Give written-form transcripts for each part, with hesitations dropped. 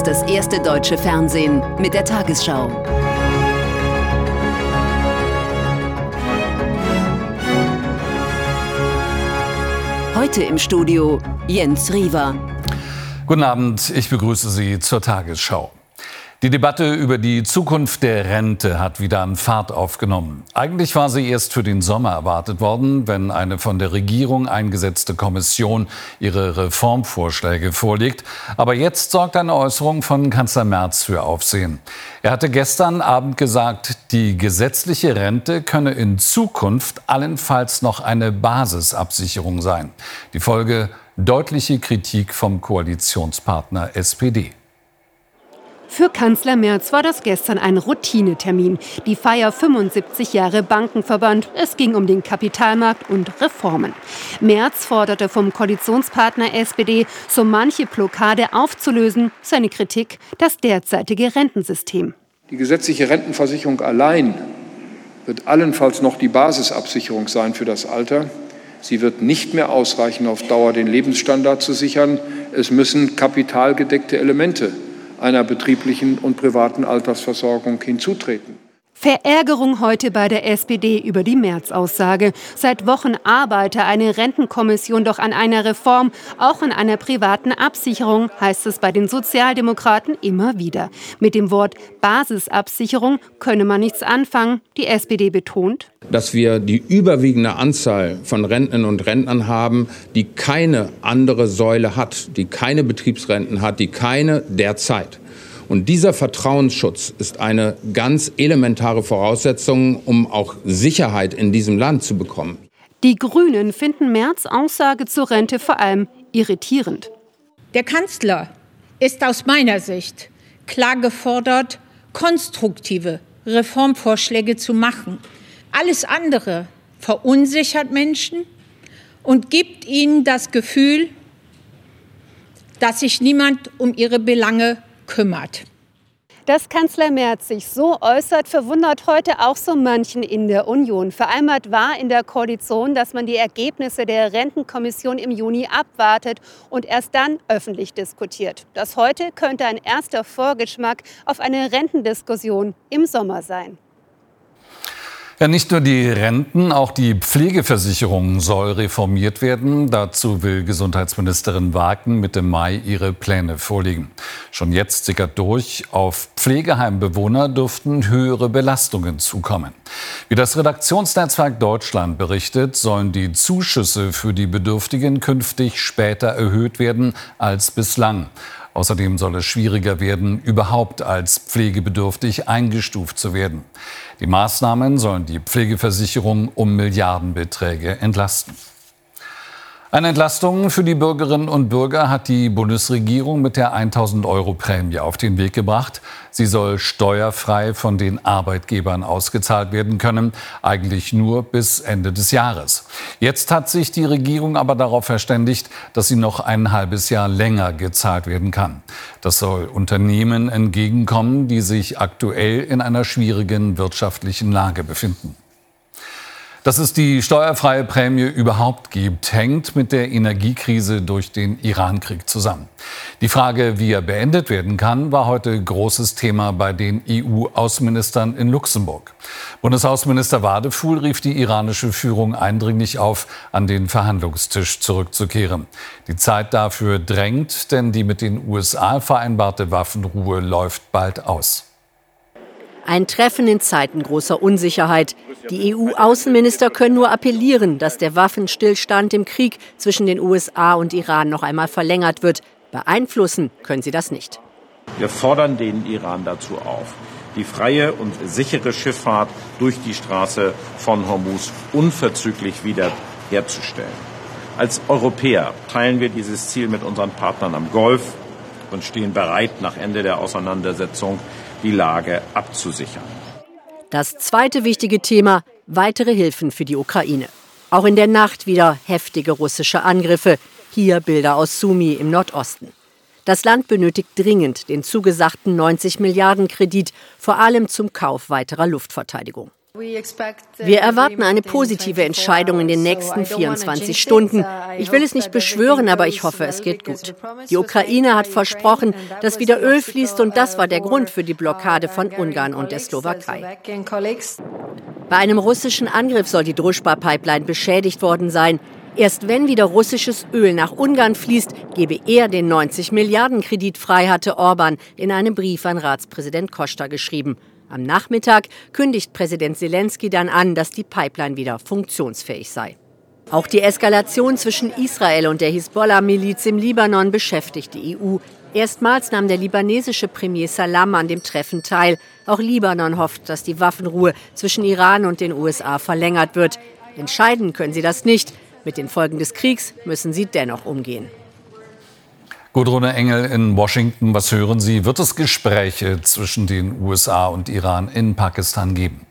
ist das erste deutsche Fernsehen mit der Tagesschau. Heute im Studio Jens Riewer. Guten Abend, ich begrüße Sie zur Tagesschau. Die Debatte über die Zukunft der Rente hat wieder an Fahrt aufgenommen. Eigentlich war sie erst für den Sommer erwartet worden, wenn eine von der Regierung eingesetzte Kommission ihre Reformvorschläge vorlegt. Aber jetzt sorgt eine Äußerung von Kanzler Merz für Aufsehen. Er hatte gestern Abend gesagt, die gesetzliche Rente könne in Zukunft allenfalls noch eine Basisabsicherung sein. Die Folge: deutliche Kritik vom Koalitionspartner SPD. Für Kanzler Merz war das gestern ein Routinetermin. Die Feier 75 Jahre Bankenverband. Es ging um den Kapitalmarkt und Reformen. Merz forderte vom Koalitionspartner SPD, so manche Blockade aufzulösen. Seine Kritik: das derzeitige Rentensystem. Die gesetzliche Rentenversicherung allein wird allenfalls noch die Basisabsicherung sein für das Alter. Sie wird nicht mehr ausreichen, auf Dauer den Lebensstandard zu sichern. Es müssen kapitalgedeckte Elemente einer betrieblichen und privaten Altersversorgung hinzutreten. Verärgerung heute bei der SPD über die Merz-Aussage. Seit Wochen arbeite eine Rentenkommission doch an einer Reform, auch an einer privaten Absicherung, heißt es bei den Sozialdemokraten immer wieder. Mit dem Wort Basisabsicherung könne man nichts anfangen. Die SPD betont, dass wir die überwiegende Anzahl von Rentnerinnen und Rentnern haben, die keine andere Säule hat, die keine Betriebsrenten hat, die keine derzeit. Und dieser Vertrauensschutz ist eine ganz elementare Voraussetzung, um auch Sicherheit in diesem Land zu bekommen. Die Grünen finden Merz' Aussage zur Rente vor allem irritierend. Der Kanzler ist aus meiner Sicht klar gefordert, konstruktive Reformvorschläge zu machen. Alles andere verunsichert Menschen und gibt ihnen das Gefühl, dass sich niemand um ihre Belange kümmert. Dass Kanzler Merz sich so äußert, verwundert heute auch so manchen in der Union. Vereinbart war in der Koalition, dass man die Ergebnisse der Rentenkommission im Juni abwartet und erst dann öffentlich diskutiert. Das heute könnte ein erster Vorgeschmack auf eine Rentendiskussion im Sommer sein. Ja, nicht nur die Renten, auch die Pflegeversicherung soll reformiert werden. Dazu will Gesundheitsministerin Wagen Mitte Mai ihre Pläne vorlegen. Schon jetzt sickert durch, auf Pflegeheimbewohner dürften höhere Belastungen zukommen. Wie das Redaktionsnetzwerk Deutschland berichtet, sollen die Zuschüsse für die Bedürftigen künftig später erhöht werden als bislang. Außerdem soll es schwieriger werden, überhaupt als pflegebedürftig eingestuft zu werden. Die Maßnahmen sollen die Pflegeversicherung um Milliardenbeträge entlasten. Eine Entlastung für die Bürgerinnen und Bürger hat die Bundesregierung mit der 1.000-Euro-Prämie auf den Weg gebracht. Sie soll steuerfrei von den Arbeitgebern ausgezahlt werden können, eigentlich nur bis Ende des Jahres. Jetzt hat sich die Regierung aber darauf verständigt, dass sie noch ein halbes Jahr länger gezahlt werden kann. Das soll Unternehmen entgegenkommen, die sich aktuell in einer schwierigen wirtschaftlichen Lage befinden. Dass es die steuerfreie Prämie überhaupt gibt, hängt mit der Energiekrise durch den Iran-Krieg zusammen. Die Frage, wie er beendet werden kann, war heute großes Thema bei den EU-Außenministern in Luxemburg. Bundesaußenminister Wadefuhl rief die iranische Führung eindringlich auf, an den Verhandlungstisch zurückzukehren. Die Zeit dafür drängt, denn die mit den USA vereinbarte Waffenruhe läuft bald aus. Ein Treffen in Zeiten großer Unsicherheit. Die EU-Außenminister können nur appellieren, dass der Waffenstillstand im Krieg zwischen den USA und Iran noch einmal verlängert wird. Beeinflussen können sie das nicht. Wir fordern den Iran dazu auf, die freie und sichere Schifffahrt durch die Straße von Hormuz unverzüglich wieder herzustellen. Als Europäer teilen wir dieses Ziel mit unseren Partnern am Golf und stehen bereit, nach Ende der Auseinandersetzung die Lage abzusichern. Das zweite wichtige Thema: weitere Hilfen für die Ukraine. Auch in der Nacht wieder heftige russische Angriffe. Hier Bilder aus Sumy im Nordosten. Das Land benötigt dringend den zugesagten 90 Milliarden Kredit, vor allem zum Kauf weiterer Luftverteidigung. Wir erwarten eine positive Entscheidung in den nächsten 24 Stunden. Ich will es nicht beschwören, aber ich hoffe, es geht gut. Die Ukraine hat versprochen, dass wieder Öl fließt, und das war der Grund für die Blockade von Ungarn und der Slowakei. Bei einem russischen Angriff soll die Družba-Pipeline beschädigt worden sein. Erst wenn wieder russisches Öl nach Ungarn fließt, gebe er den 90 Milliarden Kredit frei, hatte Orban in einem Brief an Ratspräsident Costa geschrieben. Am Nachmittag kündigt Präsident Selenskyj dann an, dass die Pipeline wieder funktionsfähig sei. Auch die Eskalation zwischen Israel und der Hisbollah-Miliz im Libanon beschäftigt die EU. Erstmals nahm der libanesische Premier Salam an dem Treffen teil. Auch Libanon hofft, dass die Waffenruhe zwischen Iran und den USA verlängert wird. Entscheiden können sie das nicht. Mit den Folgen des Kriegs müssen sie dennoch umgehen. Gudrun Engel in Washington, was hören Sie? Wird es Gespräche zwischen den USA und Iran in Pakistan geben?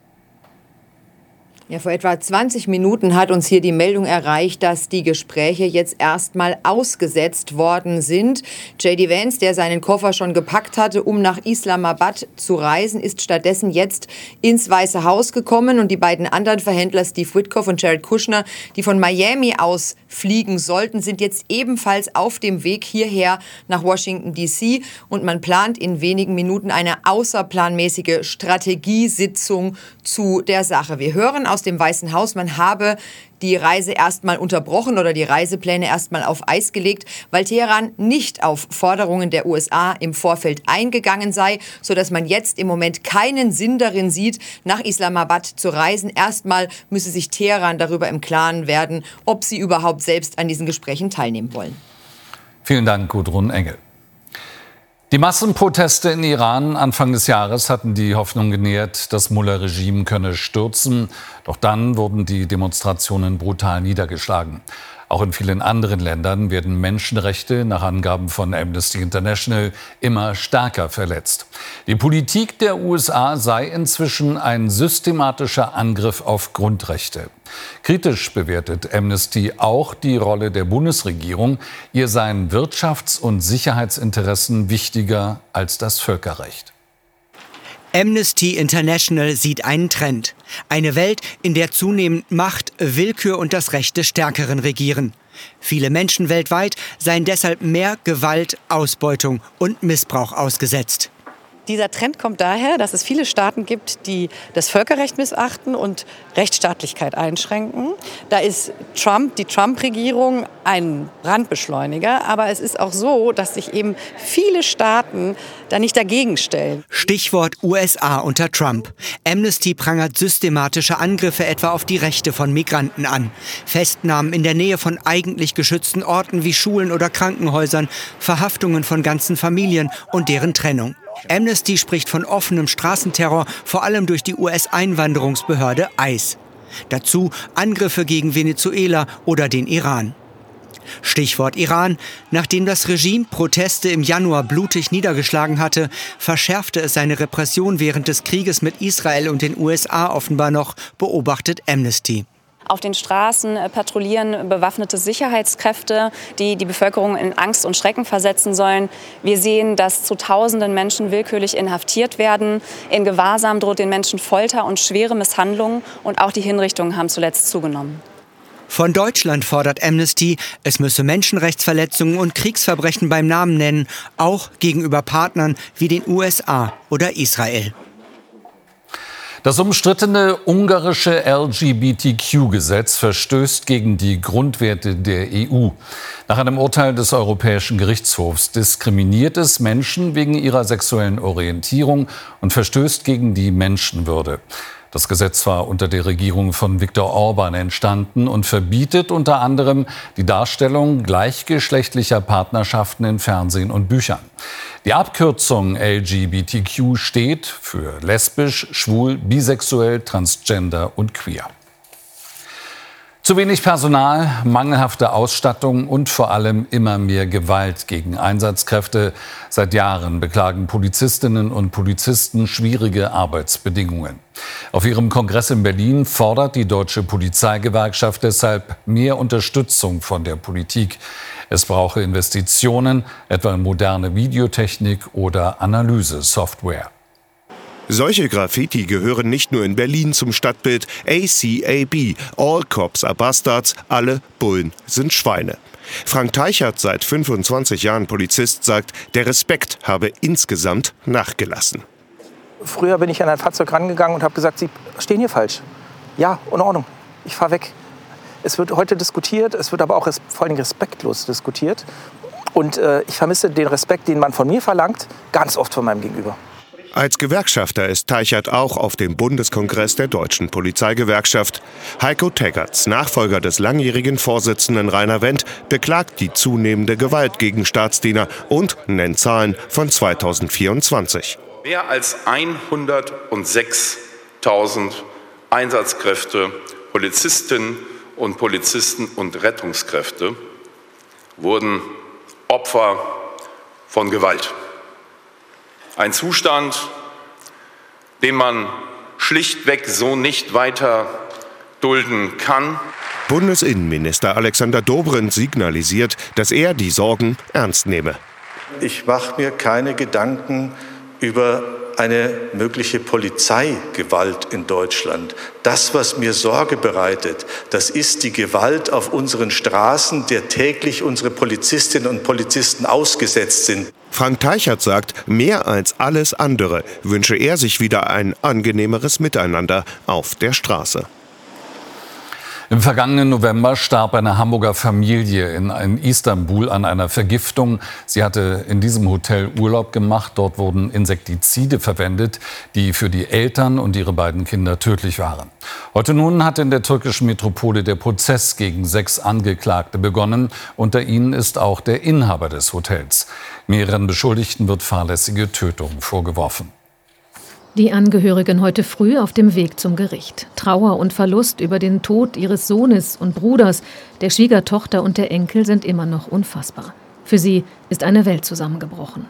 Ja, vor etwa 20 Minuten hat uns hier die Meldung erreicht, dass die Gespräche jetzt erstmal ausgesetzt worden sind. J.D. Vance, der seinen Koffer schon gepackt hatte, um nach Islamabad zu reisen, ist stattdessen jetzt ins Weiße Haus gekommen. Und die beiden anderen Verhändler, Steve Witkoff und Jared Kushner, die von Miami aus fliegen sollten, sind jetzt ebenfalls auf dem Weg hierher nach Washington, D.C. Und man plant in wenigen Minuten eine außerplanmäßige Strategiesitzung zu der Sache. Wir hören aus dem Weißen Haus, man habe die Reise erstmal unterbrochen oder die Reisepläne erstmal auf Eis gelegt, weil Teheran nicht auf Forderungen der USA im Vorfeld eingegangen sei, sodass man jetzt im Moment keinen Sinn darin sieht, nach Islamabad zu reisen. Erstmal müsse sich Teheran darüber im Klaren werden, ob sie überhaupt selbst an diesen Gesprächen teilnehmen wollen. Vielen Dank, Gudrun Engel. Die Massenproteste in Iran Anfang des Jahres hatten die Hoffnung genährt, das Mullah-Regime könne stürzen. Doch dann wurden die Demonstrationen brutal niedergeschlagen. Auch in vielen anderen Ländern werden Menschenrechte nach Angaben von Amnesty International immer stärker verletzt. Die Politik der USA sei inzwischen ein systematischer Angriff auf Grundrechte. Kritisch bewertet Amnesty auch die Rolle der Bundesregierung. Ihr seien Wirtschafts- und Sicherheitsinteressen wichtiger als das Völkerrecht. Amnesty International sieht einen Trend. Eine Welt, in der zunehmend Macht, Willkür und das Recht des Stärkeren regieren. Viele Menschen weltweit seien deshalb mehr Gewalt, Ausbeutung und Missbrauch ausgesetzt. Dieser Trend kommt daher, dass es viele Staaten gibt, die das Völkerrecht missachten und Rechtsstaatlichkeit einschränken. Da ist die Trump-Regierung ein Brandbeschleuniger. Aber es ist auch so, dass sich eben viele Staaten da nicht dagegen stellen. Stichwort USA unter Trump. Amnesty prangert systematische Angriffe etwa auf die Rechte von Migranten an. Festnahmen in der Nähe von eigentlich geschützten Orten wie Schulen oder Krankenhäusern, Verhaftungen von ganzen Familien und deren Trennung. Amnesty spricht von offenem Straßenterror, vor allem durch die US-Einwanderungsbehörde ICE. Dazu Angriffe gegen Venezuela oder den Iran. Stichwort Iran. Nachdem das Regime Proteste im Januar blutig niedergeschlagen hatte, verschärfte es seine Repression während des Krieges mit Israel und den USA offenbar noch, beobachtet Amnesty. Auf den Straßen patrouillieren bewaffnete Sicherheitskräfte, die die Bevölkerung in Angst und Schrecken versetzen sollen. Wir sehen, dass zu Tausenden Menschen willkürlich inhaftiert werden. In Gewahrsam droht den Menschen Folter und schwere Misshandlungen. Und auch die Hinrichtungen haben zuletzt zugenommen. Von Deutschland fordert Amnesty, es müsse Menschenrechtsverletzungen und Kriegsverbrechen beim Namen nennen, auch gegenüber Partnern wie den USA oder Israel. Das umstrittene ungarische LGBTQ-Gesetz verstößt gegen die Grundwerte der EU. Nach einem Urteil des Europäischen Gerichtshofs diskriminiert es Menschen wegen ihrer sexuellen Orientierung und verstößt gegen die Menschenwürde. Das Gesetz war unter der Regierung von Viktor Orban entstanden und verbietet unter anderem die Darstellung gleichgeschlechtlicher Partnerschaften in Fernsehen und Büchern. Die Abkürzung LGBTQ steht für lesbisch, schwul, bisexuell, transgender und queer. Zu wenig Personal, mangelhafte Ausstattung und vor allem immer mehr Gewalt gegen Einsatzkräfte. Seit Jahren beklagen Polizistinnen und Polizisten schwierige Arbeitsbedingungen. Auf ihrem Kongress in Berlin fordert die Deutsche Polizeigewerkschaft deshalb mehr Unterstützung von der Politik. Es brauche Investitionen, etwa in moderne Videotechnik oder Analysesoftware. Solche Graffiti gehören nicht nur in Berlin zum Stadtbild. ACAB, All Cops are Bastards, alle Bullen sind Schweine. Frank Teichert, seit 25 Jahren Polizist, sagt, der Respekt habe insgesamt nachgelassen. Früher bin ich an ein Fahrzeug rangegangen und habe gesagt, Sie stehen hier falsch. Ja, in Ordnung, ich fahre weg. Es wird heute diskutiert, es wird aber auch vor allem respektlos diskutiert. Und ich vermisse den Respekt, den man von mir verlangt, ganz oft von meinem Gegenüber. Als Gewerkschafter ist Teichert auch auf dem Bundeskongress der Deutschen Polizeigewerkschaft. Heiko Teggerts, Nachfolger des langjährigen Vorsitzenden Rainer Wendt, beklagt die zunehmende Gewalt gegen Staatsdiener und nennt Zahlen von 2024. Mehr als 106.000 Einsatzkräfte, Polizistinnen und Polizisten und Rettungskräfte wurden Opfer von Gewalt. Ein Zustand, den man schlichtweg so nicht weiter dulden kann. Bundesinnenminister Alexander Dobrindt signalisiert, dass er die Sorgen ernst nehme. Ich mache mir keine Gedanken über eine mögliche Polizeigewalt in Deutschland. Das, was mir Sorge bereitet, das ist die Gewalt auf unseren Straßen, der täglich unsere Polizistinnen und Polizisten ausgesetzt sind. Frank Teichert sagt, mehr als alles andere wünsche er sich wieder ein angenehmeres Miteinander auf der Straße. Im vergangenen November starb eine Hamburger Familie in Istanbul an einer Vergiftung. Sie hatte in diesem Hotel Urlaub gemacht. Dort wurden Insektizide verwendet, die für die Eltern und ihre beiden Kinder tödlich waren. Heute nun hat in der türkischen Metropole der Prozess gegen 6 Angeklagte begonnen. Unter ihnen ist auch der Inhaber des Hotels. Mehreren Beschuldigten wird fahrlässige Tötung vorgeworfen. Die Angehörigen heute früh auf dem Weg zum Gericht. Trauer und Verlust über den Tod ihres Sohnes und Bruders, der Schwiegertochter und der Enkel sind immer noch unfassbar. Für sie ist eine Welt zusammengebrochen.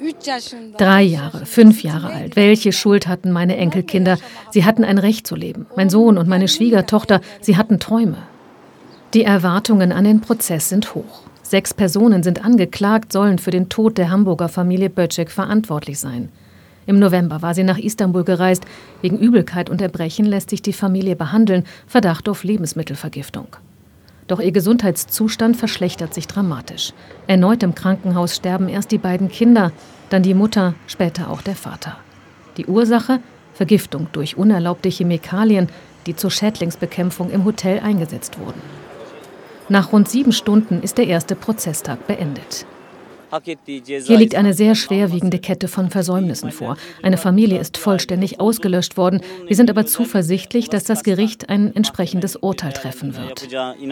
3 Jahre, 5 Jahre alt. Welche Schuld hatten meine Enkelkinder? Sie hatten ein Recht zu leben. Mein Sohn und meine Schwiegertochter, sie hatten Träume. Die Erwartungen an den Prozess sind hoch. 6 Personen sind angeklagt, sollen für den Tod der Hamburger Familie Böcek verantwortlich sein. Im November war sie nach Istanbul gereist. Wegen Übelkeit und Erbrechen lässt sich die Familie behandeln, Verdacht auf Lebensmittelvergiftung. Doch ihr Gesundheitszustand verschlechtert sich dramatisch. Erneut im Krankenhaus sterben erst die beiden Kinder, dann die Mutter, später auch der Vater. Die Ursache? Vergiftung durch unerlaubte Chemikalien, die zur Schädlingsbekämpfung im Hotel eingesetzt wurden. Nach rund 7 Stunden ist der erste Prozesstag beendet. Hier liegt eine sehr schwerwiegende Kette von Versäumnissen vor. Eine Familie ist vollständig ausgelöscht worden. Wir sind aber zuversichtlich, dass das Gericht ein entsprechendes Urteil treffen wird.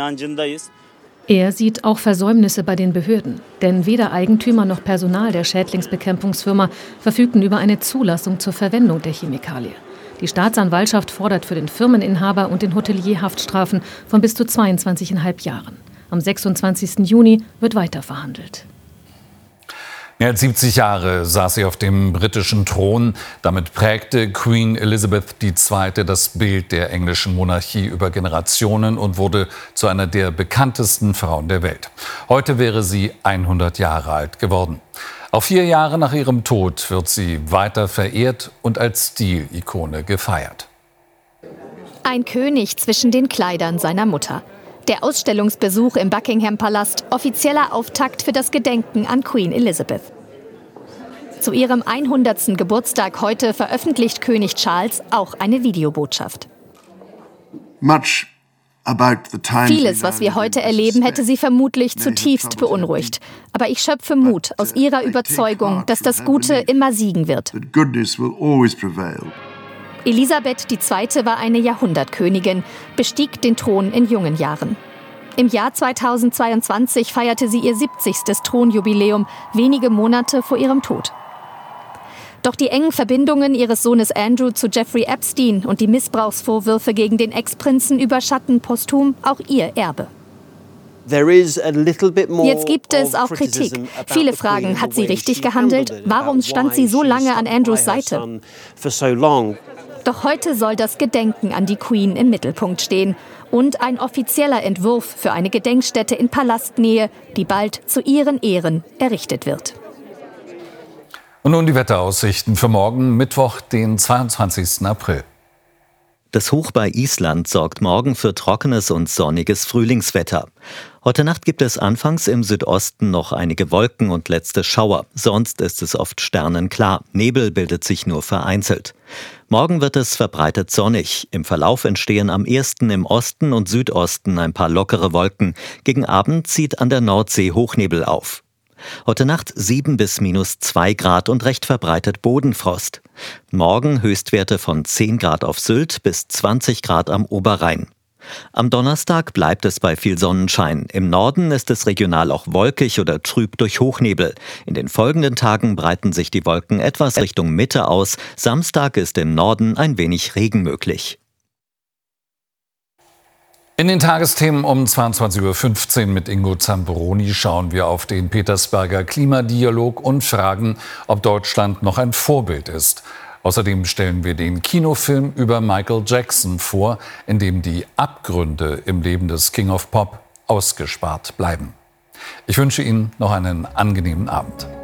Er sieht auch Versäumnisse bei den Behörden. Denn weder Eigentümer noch Personal der Schädlingsbekämpfungsfirma verfügten über eine Zulassung zur Verwendung der Chemikalie. Die Staatsanwaltschaft fordert für den Firmeninhaber und den Hotelier Haftstrafen von bis zu 22,5 Jahren. Am 26. Juni wird weiter verhandelt. Mehr als 70 Jahre saß sie auf dem britischen Thron. Damit prägte Queen Elizabeth II. Das Bild der englischen Monarchie über Generationen und wurde zu einer der bekanntesten Frauen der Welt. Heute wäre sie 100 Jahre alt geworden. Auch 4 Jahre nach ihrem Tod wird sie weiter verehrt und als Stilikone gefeiert. Ein König zwischen den Kleidern seiner Mutter. Der Ausstellungsbesuch im Buckingham-Palast, offizieller Auftakt für das Gedenken an Queen Elizabeth. Zu ihrem 100. Geburtstag heute veröffentlicht König Charles auch eine Videobotschaft. Vieles, was wir heute erleben, hätte sie vermutlich zutiefst beunruhigt. Aber ich schöpfe Mut aus ihrer Überzeugung, dass das Gute immer siegen wird. Elisabeth II. War eine Jahrhundertkönigin, bestieg den Thron in jungen Jahren. Im Jahr 2022 feierte sie ihr 70. Thronjubiläum, wenige Monate vor ihrem Tod. Doch die engen Verbindungen ihres Sohnes Andrew zu Jeffrey Epstein und die Missbrauchsvorwürfe gegen den Ex-Prinzen überschatten posthum auch ihr Erbe. Jetzt gibt es auch Kritik. Viele fragen, hat sie richtig gehandelt? Warum stand sie so lange an Andrews Seite? Doch heute soll das Gedenken an die Queen im Mittelpunkt stehen und ein offizieller Entwurf für eine Gedenkstätte in Palastnähe, die bald zu ihren Ehren errichtet wird. Und nun die Wetteraussichten für morgen, Mittwoch, den 22. April. Das Hoch bei Island sorgt morgen für trockenes und sonniges Frühlingswetter. Heute Nacht gibt es anfangs im Südosten noch einige Wolken und letzte Schauer. Sonst ist es oft sternenklar. Nebel bildet sich nur vereinzelt. Morgen wird es verbreitet sonnig. Im Verlauf entstehen am ehesten im Osten und Südosten ein paar lockere Wolken. Gegen Abend zieht an der Nordsee Hochnebel auf. Heute Nacht 7 bis -2 Grad und recht verbreitet Bodenfrost. Morgen Höchstwerte von 10 Grad auf Sylt bis 20 Grad am Oberrhein. Am Donnerstag bleibt es bei viel Sonnenschein. Im Norden ist es regional auch wolkig oder trüb durch Hochnebel. In den folgenden Tagen breiten sich die Wolken etwas Richtung Mitte aus. Samstag ist im Norden ein wenig Regen möglich. In den Tagesthemen um 22.15 Uhr mit Ingo Zamperoni schauen wir auf den Petersberger Klimadialog und fragen, ob Deutschland noch ein Vorbild ist. Außerdem stellen wir den Kinofilm über Michael Jackson vor, in dem die Abgründe im Leben des King of Pop ausgespart bleiben. Ich wünsche Ihnen noch einen angenehmen Abend.